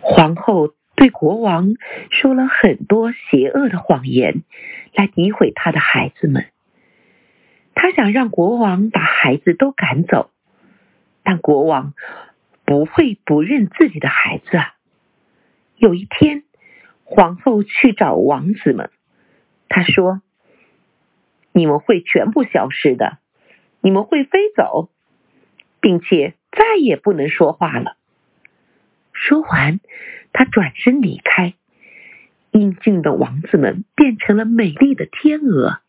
皇后对国王说了很多邪恶的谎言，来诋毁他的孩子们。她想让国王把孩子都赶走，但国王不会不认自己的孩子啊。有一天，皇后去找王子们，她说：你们会全部消失的，你们会飞走，并且再也不能说话了。说完，她转身离开，英俊的王子们变成了美丽的天鹅。